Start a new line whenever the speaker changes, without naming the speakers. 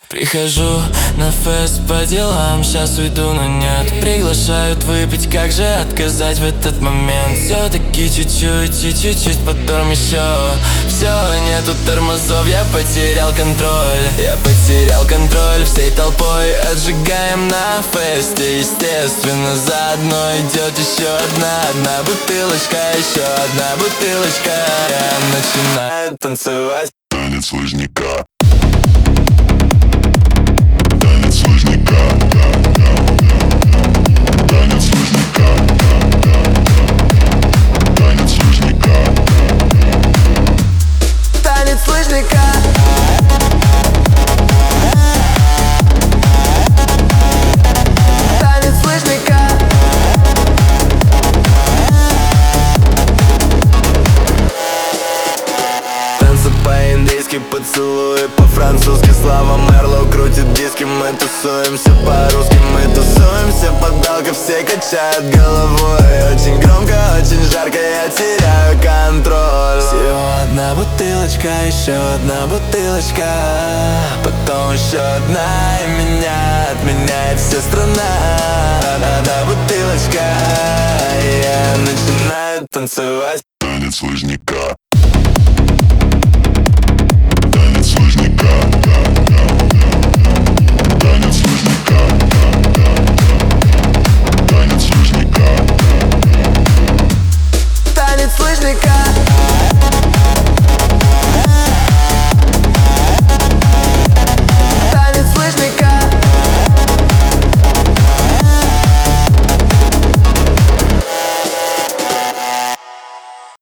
Прихожу на фест по делам, сейчас уйду, но нет. Приглашают выпить, как же отказать в этот момент? Все-таки чуть-чуть и чуть-чуть, потом еще. Все, нету тормозов, я потерял контроль. Я потерял контроль, всей толпой отжигаем на фесте. Естественно, заодно идет еще одна бутылочка, еще одна бутылочка. Я начинаю танцевать
танец лыжника.
танец лыжника. Танец лыжника. Танцы по-индийски, поцелуи по-французски. Слава Мерлоу крутит диски. Мы тусуемся по-русски, мы тусуемся. Подалка, все качают головой. Очень громко, очень жарко, я теряю контроль. Всего одна бутылочка, еще одна бутылочка. Потом еще одна, и меня отменяет вся страна. Одна бутылочка, и я начинаю танцевать
Танец лыжника.